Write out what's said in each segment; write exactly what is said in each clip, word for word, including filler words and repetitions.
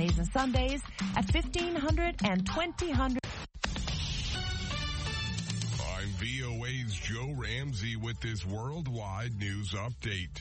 Saturdays and Sundays at fifteen hundred and twenty hundred. I'm V O A's Joe Ramsey with this worldwide news update.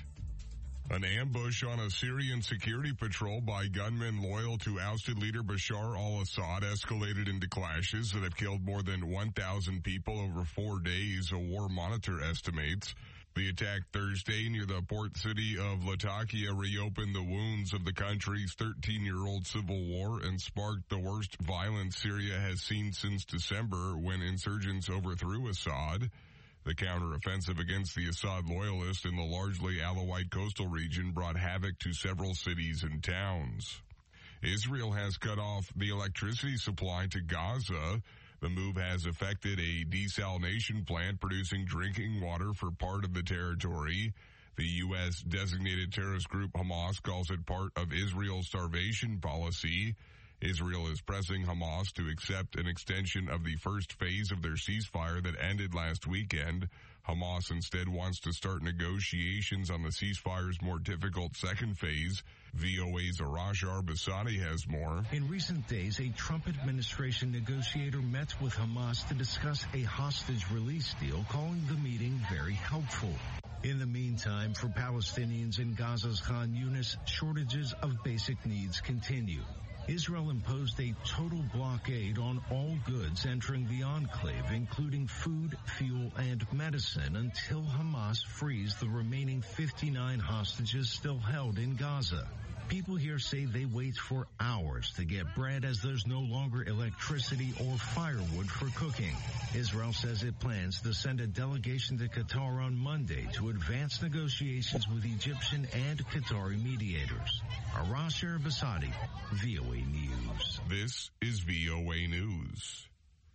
An ambush on a Syrian security patrol by gunmen loyal to ousted leader Bashar al-Assad escalated into clashes that have killed more than one thousand people over four days, a war monitor estimates. The attack Thursday near the port city of Latakia reopened the wounds of the country's thirteen-year-old civil war and sparked the worst violence Syria has seen since December when insurgents overthrew Assad. The counteroffensive against the Assad loyalists in the largely Alawite coastal region brought havoc to several cities and towns. Israel has cut off the electricity supply to Gaza. The move has affected a desalination plant producing drinking water for part of the territory. The U S designated terrorist group Hamas calls it part of Israel's starvation policy. Israel is pressing Hamas to accept an extension of the first phase of their ceasefire that ended last weekend. Hamas instead wants to start negotiations on the ceasefire's more difficult second phase. V O A's Arash Arbasani has more. In recent days, a Trump administration negotiator met with Hamas to discuss a hostage release deal, calling the meeting very helpful. In the meantime, for Palestinians in Gaza's Khan Yunis, shortages of basic needs continue. Israel imposed a total blockade on all goods entering the enclave, including food, fuel, and medicine, until Hamas frees the remaining fifty-nine hostages still held in Gaza. People here say they wait for hours to get bread as there's no longer electricity or firewood for cooking. Israel says it plans to send a delegation to Qatar on Monday to advance negotiations with Egyptian and Qatari mediators. Arash Arbasadi, V O A News. This is V O A News.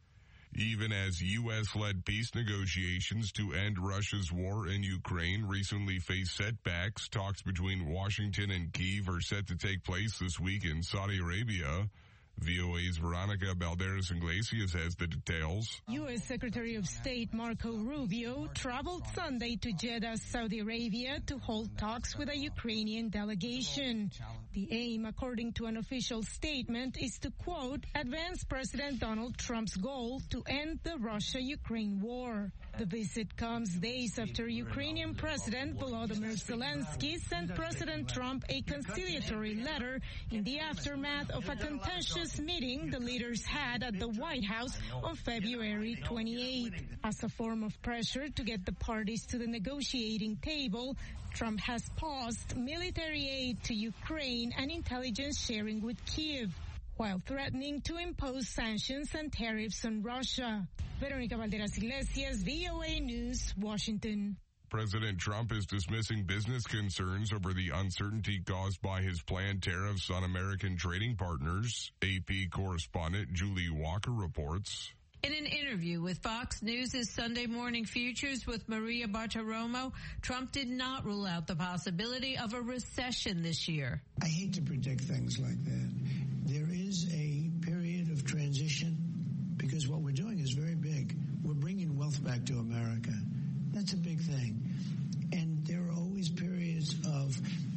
Even as U S-led peace negotiations to end Russia's war in Ukraine recently face setbacks, talks between Washington and Kyiv are set to take place this week in Saudi Arabia. V O A's Veronica Balderas Iglesias has the details. U S Secretary of State Marco Rubio traveled Sunday to Jeddah, Saudi Arabia to hold talks with a Ukrainian delegation. The aim, according to an official statement, is to, quote, advance President Donald Trump's goal to end the Russia-Ukraine war. The visit comes days after Ukrainian President Volodymyr Zelensky sent President Trump a conciliatory letter in the aftermath of a contentious meeting the leaders had at the White House on February twenty-eighth. As a form of pressure to get the parties to the negotiating table, Trump has paused military aid to Ukraine and intelligence sharing with Kyiv, while threatening to impose sanctions and tariffs on Russia. Veronica Balderas Iglesias, V O A News, Washington. President Trump is dismissing business concerns over the uncertainty caused by his planned tariffs on American trading partners. A P correspondent Julie Walker reports. In an interview with Fox News' Sunday Morning Futures with Maria Bartiromo, Trump did not rule out the possibility of a recession this year. I hate to predict things like that. There is a period of transition because what we're doing is very big. We're bringing wealth back to America. That's a big thing. And there are always periods of,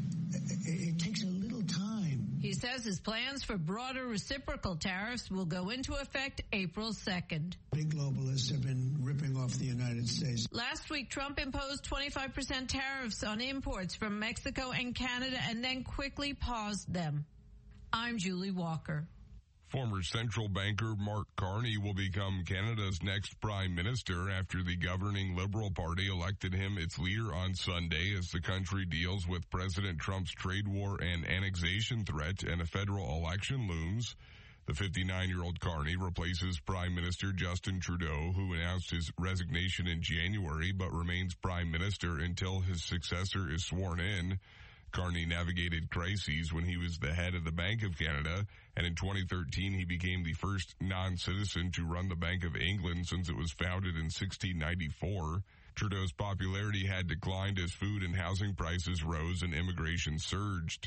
it takes a little time. He says his plans for broader reciprocal tariffs will go into effect April second. Big globalists have been ripping off the United States. Last week, Trump imposed twenty-five percent tariffs on imports from Mexico and Canada and then quickly paused them. I'm Julie Walker. Former central banker Mark Carney will become Canada's next prime minister after the governing Liberal Party elected him its leader on Sunday as the country deals with President Trump's trade war and annexation threat and a federal election looms. The fifty-nine-year-old Carney replaces Prime Minister Justin Trudeau, who announced his resignation in January but remains prime minister until his successor is sworn in. Carney navigated crises when he was the head of the Bank of Canada, and in twenty thirteen he became the first non-citizen to run the Bank of England since it was founded in sixteen ninety-four. Trudeau's popularity had declined as food and housing prices rose and immigration surged.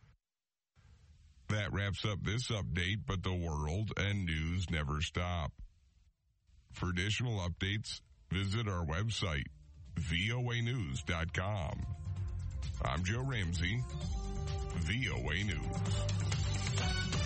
That wraps up this update, but the world and news never stop. For additional updates, visit our website, V O A news dot com. I'm Joe Ramsey, V O A News.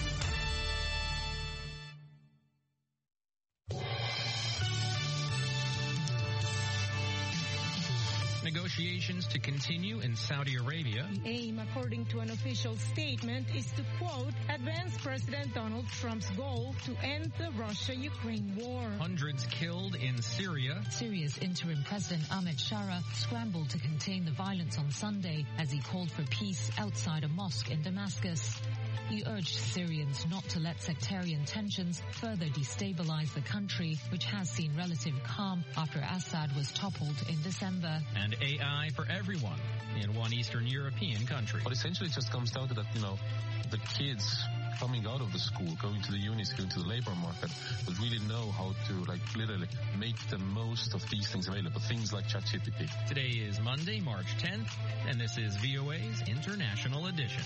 negotiations to continue in Saudi Arabia. The aim, according to an official statement, is to, quote, advance President Donald Trump's goal to end the Russia-Ukraine war. Hundreds killed in Syria. Syria's interim President Ahmed Shara scrambled to contain the violence on Sunday as he called for peace outside a mosque in Damascus. He urged Syrians not to let sectarian tensions further destabilize the country, which has seen relative calm after Assad was toppled in December. And A I for everyone in one Eastern European country. But essentially it just comes down to that, you know, the kids coming out of the school, going to the unis, going to the labor market, will really know how to, like, literally make the most of these things available, things like ChatGPT. Today is Monday, March tenth, and this is V O A's International Edition.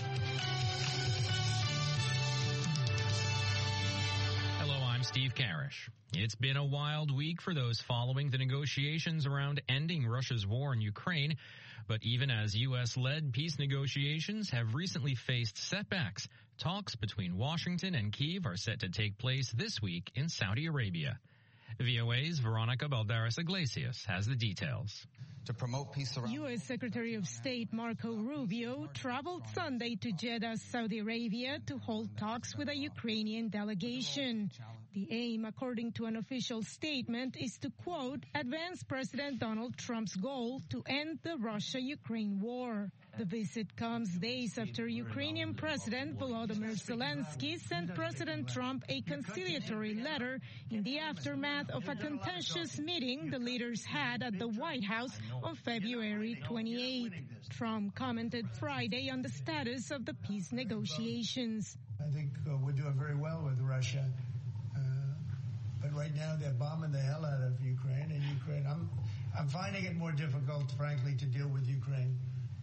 I'm Steve Karish. It's been a wild week for those following the negotiations around ending Russia's war in Ukraine. But even as U S-led peace negotiations have recently faced setbacks, talks between Washington and Kyiv are set to take place this week in Saudi Arabia. V O A's Veronica Balderas Iglesias has the details. To promote peace around U S Secretary of State Marco Rubio traveled Sunday to Jeddah, Saudi Arabia, to hold talks with a Ukrainian delegation. The aim, according to an official statement, is to, quote, advance President Donald Trump's goal to end the Russia-Ukraine war. The visit comes days after Ukrainian President Volodymyr Zelensky sent President Trump a conciliatory letter in the aftermath of a contentious meeting the leaders had at the White House on February twenty-eighth. Trump commented Friday on the status of the peace negotiations. I think uh, we're doing very well with Russia. Uh, but right now they're bombing the hell out of Ukraine, and Ukraine, I'm, I'm finding it more difficult, frankly, to deal with Ukraine.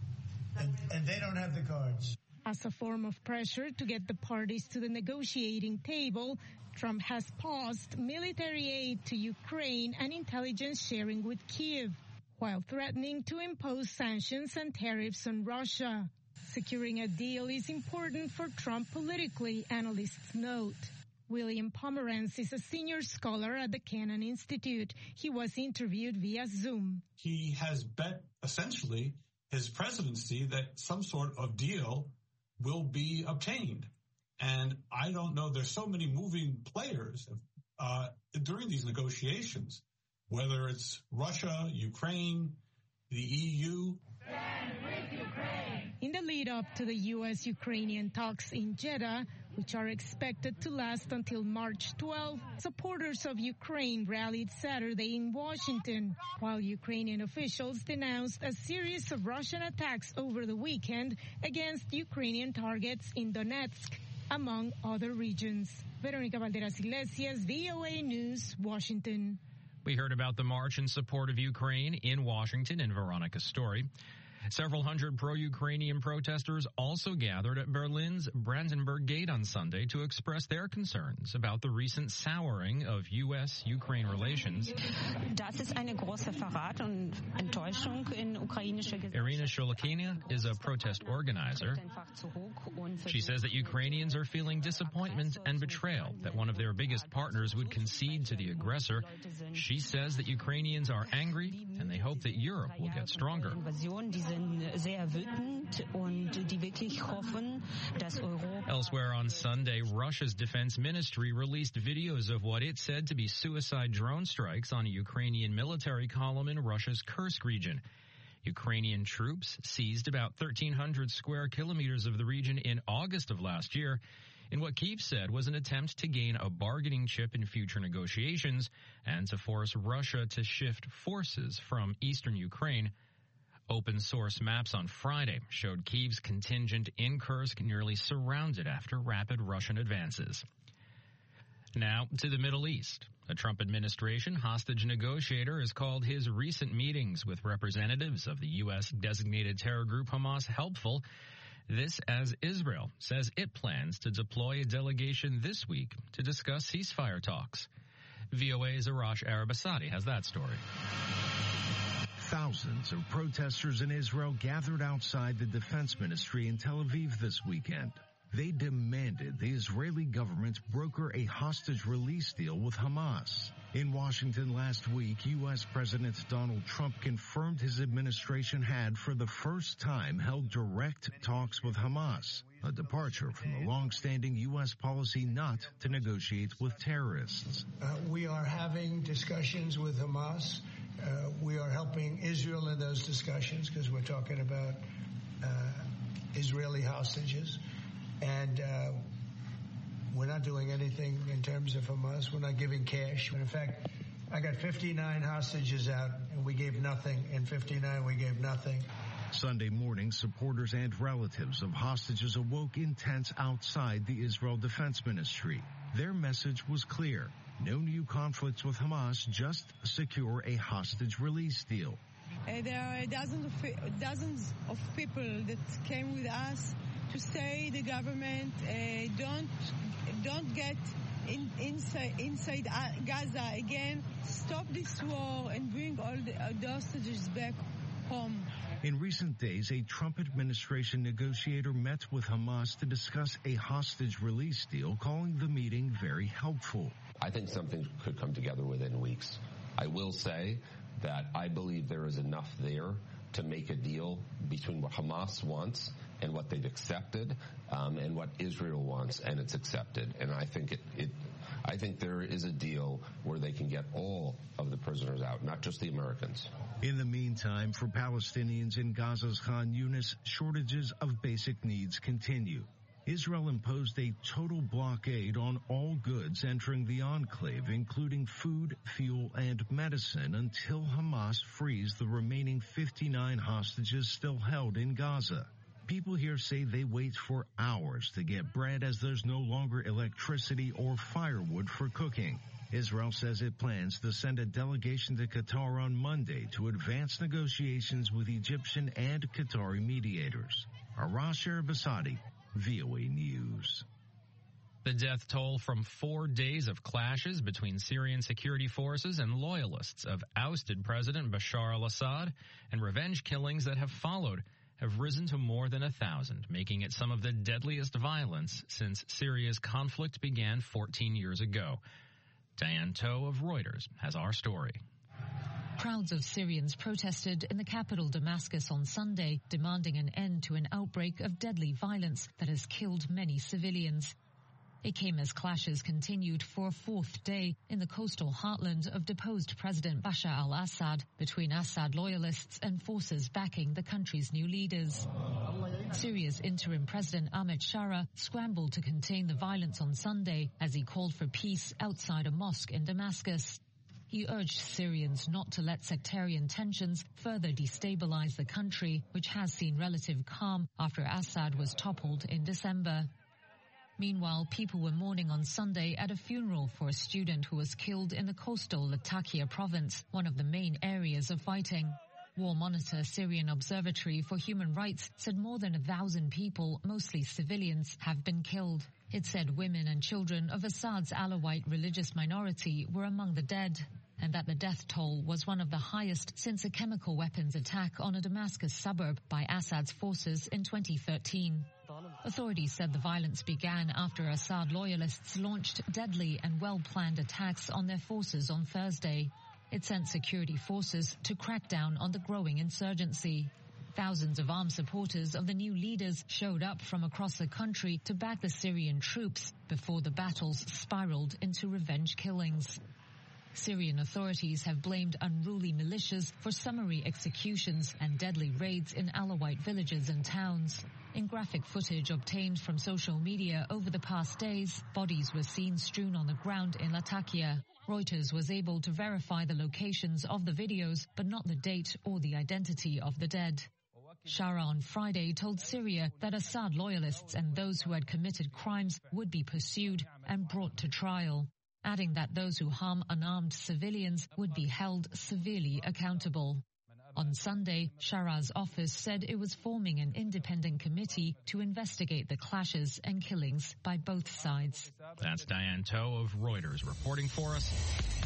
And, and they don't have the cards. As a form of pressure to get the parties to the negotiating table, Trump has paused military aid to Ukraine and intelligence sharing with Kyiv, while threatening to impose sanctions and tariffs on Russia. Securing a deal is important for Trump politically, analysts note. William Pomerantz is a senior scholar at the Kennan Institute. He was interviewed via Zoom. He has bet, essentially, his presidency that some sort of deal will be obtained. And I don't know, there's so many moving players uh, during these negotiations, whether it's Russia, Ukraine, the E U. Stand with Ukraine. In the lead up to the U S-Ukrainian talks in Jeddah, which are expected to last until March twelfth, supporters of Ukraine rallied Saturday in Washington, while Ukrainian officials denounced a series of Russian attacks over the weekend against Ukrainian targets in Donetsk, among other regions. Veronica Balderas Iglesias, V O A News, Washington. We heard about the march in support of Ukraine in Washington in Veronica's story. Several hundred pro-Ukrainian protesters also gathered at Berlin's Brandenburg Gate on Sunday to express their concerns about the recent souring of U S Ukraine relations. Irina Sholokina is a protest organizer. She says that Ukrainians are feeling disappointment and betrayal that one of their biggest partners would concede to the aggressor. She says that Ukrainians are angry and they hope that Europe will get stronger. Elsewhere on Sunday, Russia's defense ministry released videos of what it said to be suicide drone strikes on a Ukrainian military column in Russia's Kursk region. Ukrainian troops seized about thirteen hundred square kilometers of the region in August of last year in what Kyiv said was an attempt to gain a bargaining chip in future negotiations and to force Russia to shift forces from eastern Ukraine. Open source maps on Friday showed Kyiv's contingent in Kursk nearly surrounded after rapid Russian advances. Now to the Middle East. A Trump administration hostage negotiator has called his recent meetings with representatives of the U S-designated terror group Hamas helpful. This as Israel says it plans to deploy a delegation this week to discuss ceasefire talks. V O A's Arash Arabasadi has that story. Thousands of protesters in Israel gathered outside the defense ministry in Tel Aviv this weekend. They demanded the Israeli government broker a hostage release deal with Hamas. In Washington last week, U S President Donald Trump confirmed his administration had, for the first time, held direct talks with Hamas, a departure from the long-standing U S policy not to negotiate with terrorists. Uh, we are having discussions with Hamas. Uh, we are helping Israel in those discussions because we're talking about uh, Israeli hostages. And uh, we're not doing anything in terms of Hamas. We're not giving cash. In fact, I got fifty-nine hostages out, and we gave nothing. In fifty-nine, we gave nothing. Sunday morning, supporters and relatives of hostages awoke in tents outside the Israel Defense Ministry. Their message was clear. No new conflicts with Hamas, just secure a hostage release deal. Uh, there are dozens of, dozens of people that came with us to say the government uh, don't don't get in, inside inside Gaza again. Stop this war and bring all the, uh, the hostages back home. In recent days, a Trump administration negotiator met with Hamas to discuss a hostage release deal, calling the meeting very helpful. I think something could come together within weeks. I will say that I believe there is enough there to make a deal between what Hamas wants and what they've accepted, um, and what Israel wants and it's accepted. And I think it, it, I think there is a deal where they can get all of the prisoners out, not just the Americans. In the meantime, for Palestinians in Gaza's Khan Yunis, shortages of basic needs continue. Israel imposed a total blockade on all goods entering the enclave, including food, fuel, and medicine, until Hamas frees the remaining fifty-nine hostages still held in Gaza. People here say they wait for hours to get bread as there's no longer electricity or firewood for cooking. Israel says it plans to send a delegation to Qatar on Monday to advance negotiations with Egyptian and Qatari mediators. Arash Basadi, V O A News. The death toll from four days of clashes between Syrian security forces and loyalists of ousted President Bashar al-Assad and revenge killings that have followed have risen to more than a thousand, making it some of the deadliest violence since Syria's conflict began fourteen years ago. Diane Toe of Reuters has our story. Crowds of Syrians protested in the capital Damascus on Sunday, demanding an end to an outbreak of deadly violence that has killed many civilians. It came as clashes continued for a fourth day in the coastal heartland of deposed President Bashar al-Assad between Assad loyalists and forces backing the country's new leaders. Syria's interim president Ahmed Shara scrambled to contain the violence on Sunday as he called for peace outside a mosque in Damascus. He urged Syrians not to let sectarian tensions further destabilize the country, which has seen relative calm after Assad was toppled in December. Meanwhile, people were mourning on Sunday at a funeral for a student who was killed in the coastal Latakia province, one of the main areas of fighting. War Monitor Syrian Observatory for Human Rights said more than a thousand people, mostly civilians, have been killed. It said women and children of Assad's Alawite religious minority were among the dead, and that the death toll was one of the highest since a chemical weapons attack on a Damascus suburb by Assad's forces in twenty thirteen. Authorities said the violence began after Assad loyalists launched deadly and well-planned attacks on their forces on Thursday. It sent security forces to crack down on the growing insurgency. Thousands of armed supporters of the new leaders showed up from across the country to back the Syrian troops before the battles spiraled into revenge killings. Syrian authorities have blamed unruly militias for summary executions and deadly raids in Alawite villages and towns. In graphic footage obtained from social media over the past days, bodies were seen strewn on the ground in Latakia. Reuters was able to verify the locations of the videos, but not the date or the identity of the dead. Shara on Friday told Syria that Assad loyalists and those who had committed crimes would be pursued and brought to trial, adding that those who harm unarmed civilians would be held severely accountable. On Sunday, Shara's office said it was forming an independent committee to investigate the clashes and killings by both sides. That's Diane Toe of Reuters reporting for us.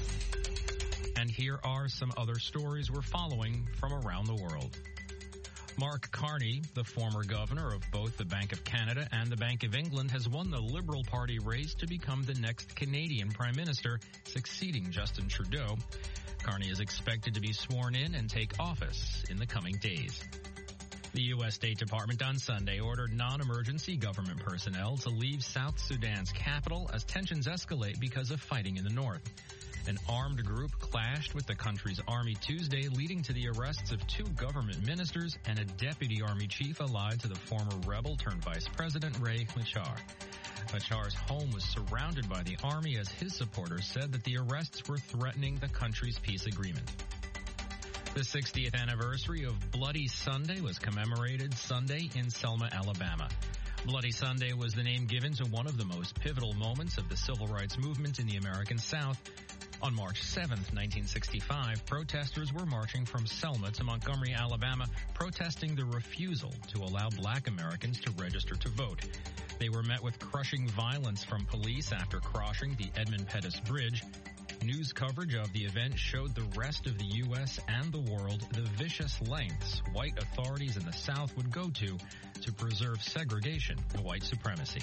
And here are some other stories we're following from around the world. Mark Carney, the former governor of both the Bank of Canada and the Bank of England, has won the Liberal Party race to become the next Canadian Prime Minister, succeeding Justin Trudeau. Carney is expected to be sworn in and take office in the coming days. The U S State Department on Sunday ordered non-emergency government personnel to leave South Sudan's capital as tensions escalate because of fighting in the north. An armed group clashed with the country's army Tuesday, leading to the arrests of two government ministers and a deputy army chief allied to the former rebel turned vice president Riek Machar. Machar's home was surrounded by the army as his supporters said that the arrests were threatening the country's peace agreement. The sixtieth anniversary of Bloody Sunday was commemorated Sunday in Selma, Alabama. Bloody Sunday was the name given to one of the most pivotal moments of the civil rights movement in the American South. On March seventh, nineteen sixty-five, protesters were marching from Selma to Montgomery, Alabama, protesting the refusal to allow black Americans to register to vote. They were met with crushing violence from police after crossing the Edmund Pettus Bridge. News coverage of the event showed the rest of the U S and the world the vicious lengths white authorities in the South would go to to preserve segregation and white supremacy.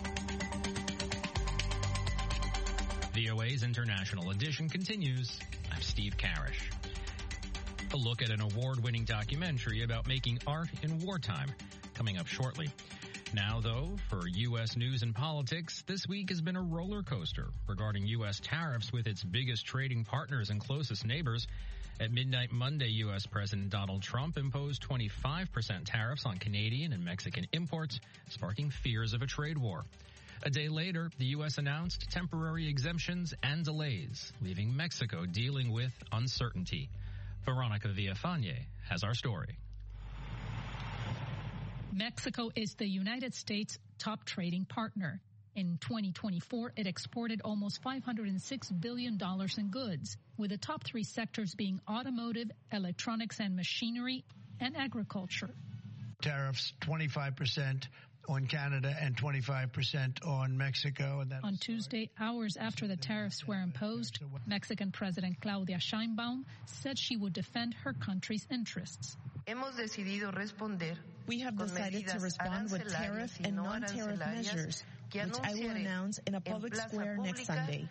V O A's International Edition continues. I'm Steve Karish. A look at an award-winning documentary about making art in wartime, coming up shortly. Now, though, for U S news and politics, this week has been a roller coaster regarding U S tariffs with its biggest trading partners and closest neighbors. At midnight Monday, U S President Donald Trump imposed twenty-five percent tariffs on Canadian and Mexican imports, sparking fears of a trade war. A day later, the U S announced temporary exemptions and delays, leaving Mexico dealing with uncertainty. Veronica Villafañe has our story. Mexico is the United States' top trading partner. In twenty twenty-four, it exported almost five hundred six billion dollars in goods, with the top three sectors being automotive, electronics and machinery, and agriculture. Tariffs twenty-five percent on Canada and twenty-five percent on Mexico. And on Tuesday, hours after the tariffs were imposed, Mexican President Claudia Sheinbaum said she would defend her country's interests. We have decided to respond with tariff and non-tariff measures, which I will announce in a public square next Sunday.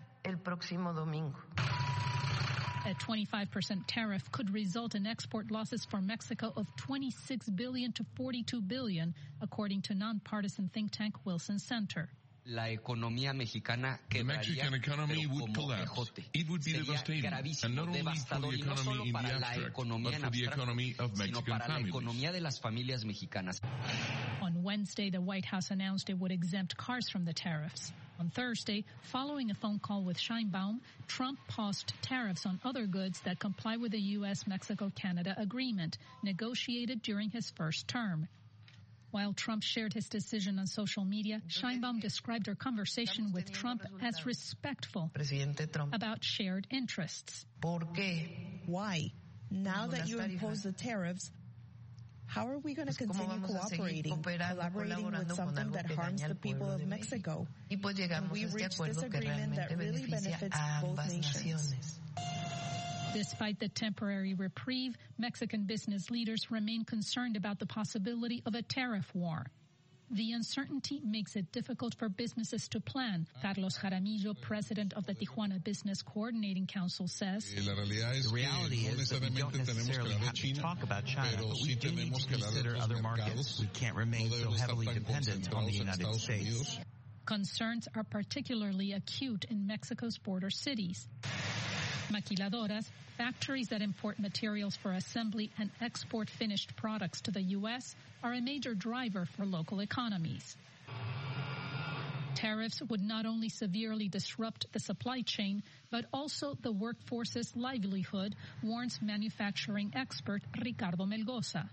A twenty-five percent tariff could result in export losses for Mexico of twenty-six billion dollars to forty-two billion dollars, according to nonpartisan think tank Wilson Center. The Mexican economy would collapse. It would be devastating, and not only for the economy in the abstract, but for the economy of Mexican families. On Wednesday, the White House announced it would exempt cars from the tariffs. On Thursday, following a phone call with Sheinbaum, Trump paused tariffs on other goods that comply with the U S Mexico Canada agreement, negotiated during his first term. While Trump shared his decision on social media, Sheinbaum described her conversation with Trump as respectful about shared interests. Why? Now that you impose the tariffs, how are we going to continue cooperating, collaborating with something that harms the people of Mexico? And we reach this agreement that really benefits both nations. Despite the temporary reprieve, Mexican business leaders remain concerned about the possibility of a tariff war. The uncertainty makes it difficult for businesses to plan. Carlos Jaramillo, president of the Tijuana Business Coordinating Council, says, The reality is that we don't necessarily have to talk about China, but we do need to consider other markets. We can't remain so heavily dependent on the United States. Concerns are particularly acute in Mexico's border cities. Maquiladoras, factories that import materials for assembly and export finished products to the U S, are a major driver for local economies. Tariffs would not only severely disrupt the supply chain, but also the workforce's livelihood, warns manufacturing expert Ricardo Melgoza.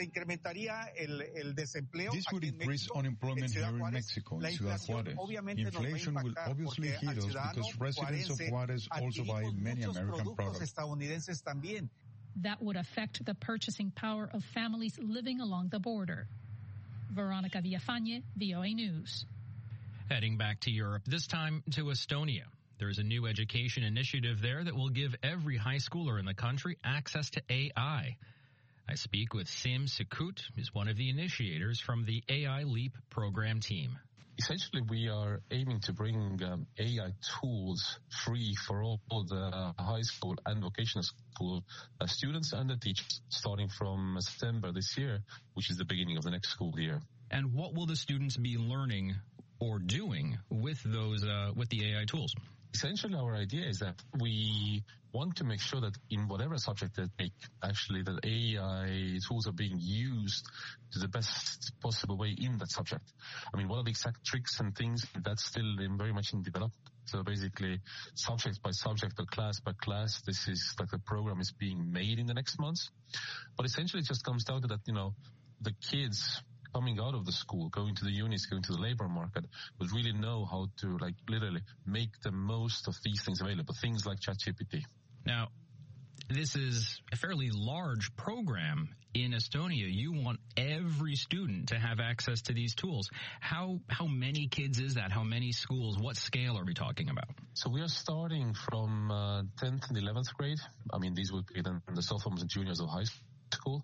This would increase unemployment here in Mexico, in Ciudad Juarez. Inflation will obviously hit us because residents of Juarez also buy many American products. That would affect the purchasing power of families living along the border. Veronica Villafañe, V O A News. Heading back to Europe, this time to Estonia. There is a new education initiative there that will give every high schooler in the country access to A I. I speak with Sim Sekut, who's one of the initiators from the A I Leap program team. Essentially, we are aiming to bring um, A I tools free for all, all the uh, high school and vocational school uh, students and the teachers starting from September this year, which is the beginning of the next school year. And what will the students be learning or doing with those uh, with the A I tools? Essentially, our idea is that we want to make sure that in whatever subject they take, actually that A I tools are being used to the best possible way in that subject. I mean, what are the exact tricks and things? That's still in very much in development. So basically, subject by subject or class by class, this is like the program is being made in the next months. But essentially, it just comes down to that, you know, the kids coming out of the school, going to the unis, going to the labor market, would really know how to, like, literally make the most of these things available, things like ChatGPT. Now, this is a fairly large program in Estonia. You want every student to have access to these tools. How how many kids is that? How many schools? What scale are we talking about? So we are starting from uh, tenth and eleventh grade. I mean, these would be then the sophomores and juniors of high school. School,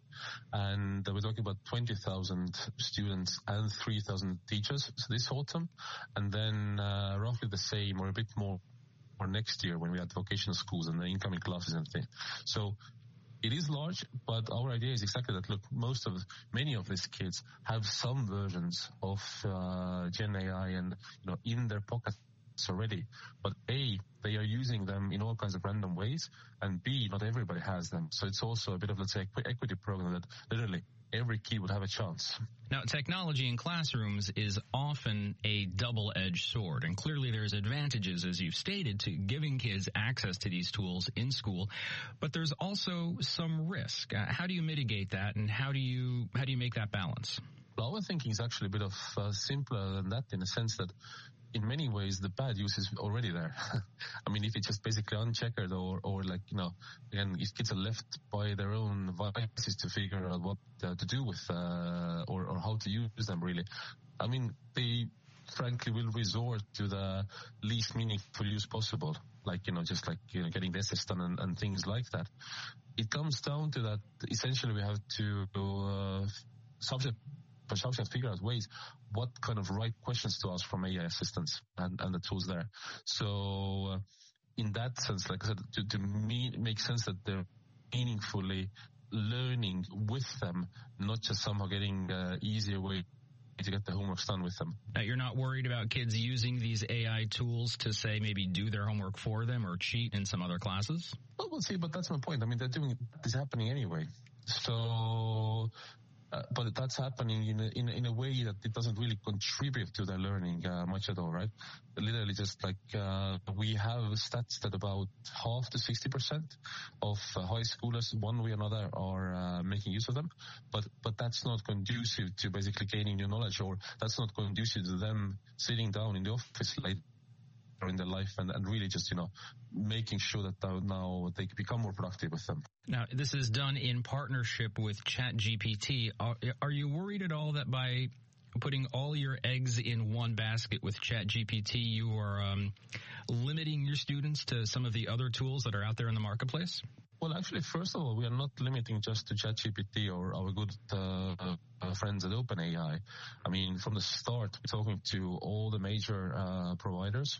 and we're talking about twenty thousand students and three thousand teachers this autumn, and then uh, roughly the same or a bit more for next year when we have vocational schools and the incoming classes and things. So it is large, but our idea is exactly that. Look, most of many of these kids have some versions of uh, Gen A I and you know in their pocket already, but A, they are using them in all kinds of random ways, and B, not everybody has them. So it's also a bit of, let's say, equity program that literally every kid would have a chance. Now, technology in classrooms is often a double-edged sword, and clearly there's advantages, as you've stated, to giving kids access to these tools in school, but there's also some risk. Uh, how do you mitigate that, and how do you how do you make that balance? Well, our thinking is actually a bit of uh, simpler than that, in the sense that in many ways, the bad use is already there. I mean, if it's just basically uncheckered or, or like, you know, again, if kids are left by their own devices to figure out what uh, to do with, uh, or, or how to use them really. I mean, they frankly will resort to the least meaningful use possible. Like, you know, just like, you know, getting the essays done and, and things like that. It comes down to that, essentially we have to, uh, subject for subject figure out ways what kind of right questions to ask from A I assistants and, and the tools there. So uh, in that sense, like I said, to, to me, it makes sense that they're meaningfully learning with them, not just somehow getting uh, easier way to get the homework done with them. Now, you're not worried about kids using these A I tools to, say, maybe do their homework for them or cheat in some other classes? Well, we'll see, but that's my point. I mean, they're doing this happening anyway. So... Uh, but that's happening in a, in, a, in a way that it doesn't really contribute to their learning uh, much at all, right? Literally just like uh, we have stats that about half to sixty percent of uh, high schoolers, one way or another, are uh, making use of them. But but that's not conducive to basically gaining new knowledge, or that's not conducive to them sitting down in the office later in their life and, and really just, you know, making sure that now they become more productive with them. Now, this is done in partnership with ChatGPT. Are, are you worried at all that by putting all your eggs in one basket with ChatGPT, you are um, limiting your students to some of the other tools that are out there in the marketplace? Well, actually, first of all, we are not limiting just to ChatGPT or our good uh, uh, friends at OpenAI. I mean, from the start, we're talking to all the major uh, providers.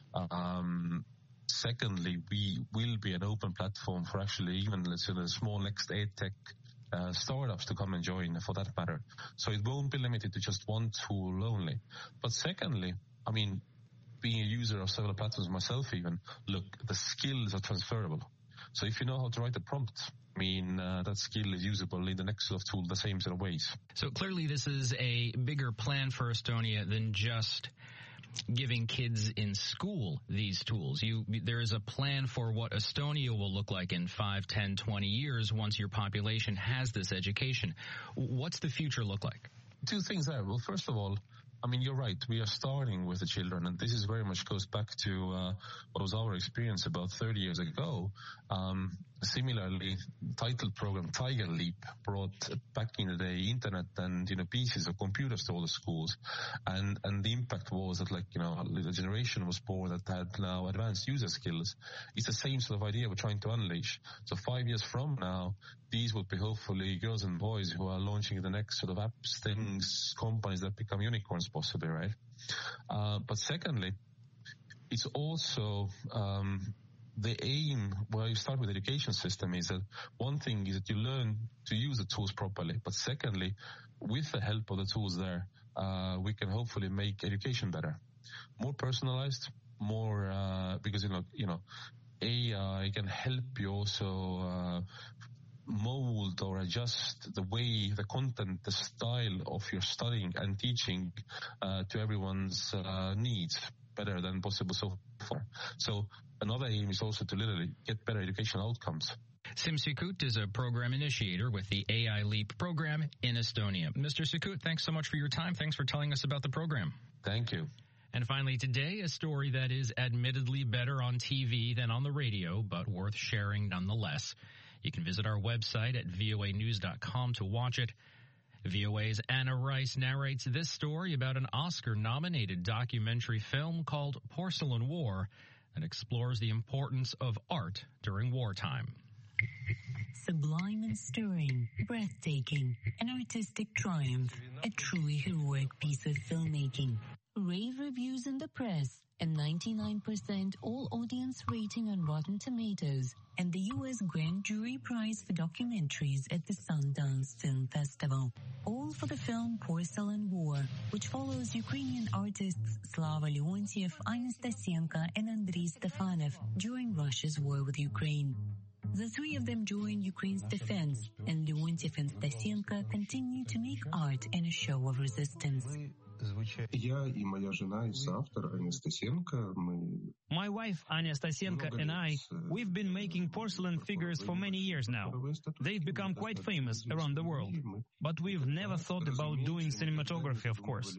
Um, secondly, we will be an open platform for actually even, let's say, the small next edtech uh, startups to come and join, for that matter. So it won't be limited to just one tool only. But secondly, I mean, being a user of several platforms myself even, look, the skills are transferable. So if you know how to write a prompt, I mean, uh, that skill is usable in the next sort of tool the same sort of ways. So clearly this is a bigger plan for Estonia than just giving kids in school these tools. You, there is a plan for what Estonia will look like in five, ten, twenty years once your population has this education. What's the future look like? Two things there. Well, first of all, I mean, you're right. We are starting with the children, and this is very much goes back to uh, what was our experience about thirty years ago. Um, similarly titled program Tiger Leap brought back in the day internet and, you know, pieces of computers to all the schools. And, and the impact was that, like, you know, the generation was born that had now advanced user skills. It's the same sort of idea we're trying to unleash. So five years from now, these will be hopefully girls and boys who are launching the next sort of apps, things, companies that become unicorns possibly, right? Uh, but secondly, it's also, um, the aim where you start with the education system is that one thing is that you learn to use the tools properly, but secondly, with the help of the tools there, uh, we can hopefully make education better, more personalized, more, uh, because, you know, you know, A I can help you also, uh, mold or adjust the way, the content, the style of your studying and teaching, uh, to everyone's, uh, needs better than possible so far. So another aim is also to literally get better educational outcomes. Sim Sikut is a program initiator with the A I Leap program in Estonia. Mister Sikut, thanks so much for your time. Thanks for telling us about the program. Thank you. And finally today, a story that is admittedly better on T V than on the radio, but worth sharing nonetheless. You can visit our website at V O A news dot com to watch it. V O A's Anna Rice narrates this story about an Oscar-nominated documentary film called Porcelain War that explores the importance of art during wartime. Sublime and stirring, breathtaking, an artistic triumph, a truly heroic piece of filmmaking. Rave reviews in the press, a ninety-nine percent all-audience rating on Rotten Tomatoes, and the U S Grand Jury Prize for Documentaries at the Sundance Film Festival. All for the film Porcelain War, which follows Ukrainian artists Slava Leontiev, Anya Stasenko, and Andrei Stefanov during Russia's war with Ukraine. The three of them join Ukraine's defense, and Leontiev and Stasenko continue to make art and a show of resistance. My wife, Anya Stasenko, and I, we've been making porcelain figures for many years now. They've become quite famous around the world. But we've never thought about doing cinematography, of course.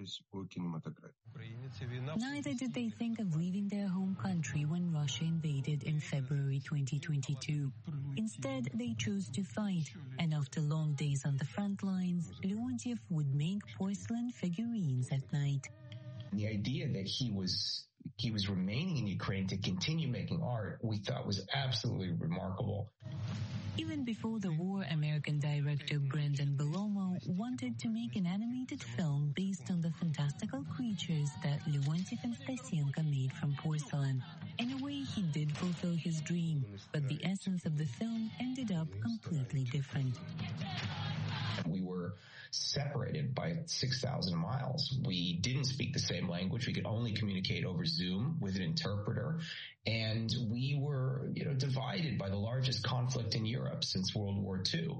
Neither did they think of leaving their home country when Russia invaded in February twenty twenty-two. Instead, they chose to fight, and after long days on the front lines, Leontiev would make porcelain figurines at night. The idea that he was he was remaining in Ukraine to continue making art, we thought was absolutely remarkable. Even before the war, American director Brandon Belomo wanted to make an animated film based on the fantastical creatures that Leontiev and Stasenko made from porcelain. In a way, he did fulfill his dream, but the essence of the film ended up completely different. We were separated by six thousand miles. We didn't speak the same language. We could only communicate over Zoom with an interpreter. And we were, you know, divided by the largest conflict in Europe since World War Two.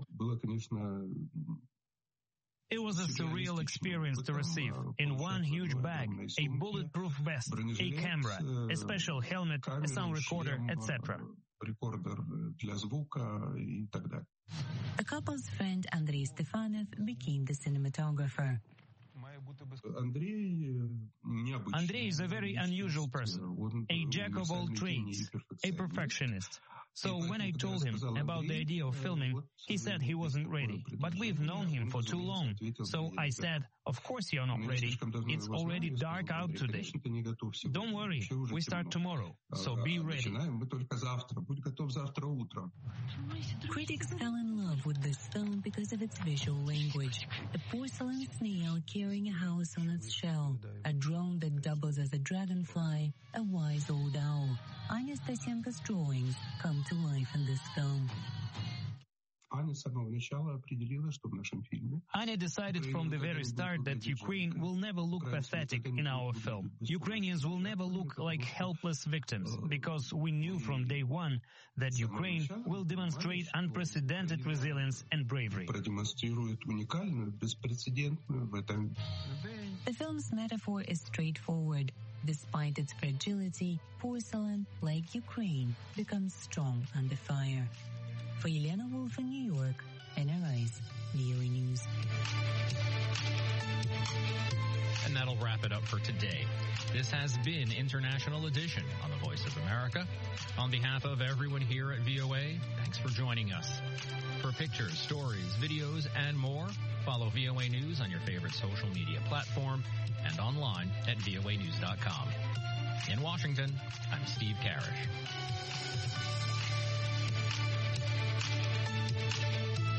It was a surreal experience to receive. In one huge bag, a bulletproof vest, a camera, a special helmet, a sound recorder, et cetera. The couple's friend Andrei Stefanov became the cinematographer. Andrei is a very unusual person, a jack of all trades, a perfectionist. So when I told him about the idea of filming, he said he wasn't ready. But we've known him for too long. So I said, of course you're not ready. It's already dark out today. Don't worry, we start tomorrow. So be ready. Critics fell in love with this film because of its visual language. A porcelain snail carrying a house on its shell, a drone that doubles as a dragonfly, a wise old owl. Anya Stasenko's drawings come to life in this film. Anya decided from the very start that Ukraine will never look pathetic in our film. Ukrainians will never look like helpless victims, because we knew from day one that Ukraine will demonstrate unprecedented resilience and bravery. The film's metaphor is straightforward. Despite its fragility, porcelain, like Ukraine, becomes strong under fire. For Elena Wolf in New York, Anna Rice, V O A News. And that'll wrap it up for today. This has been International Edition on the Voice of America. On behalf of everyone here at V O A, thanks for joining us. For pictures, stories, videos, and more, follow V O A News on your favorite social media platform and online at V O A news dot com. In Washington, I'm Steve Karish.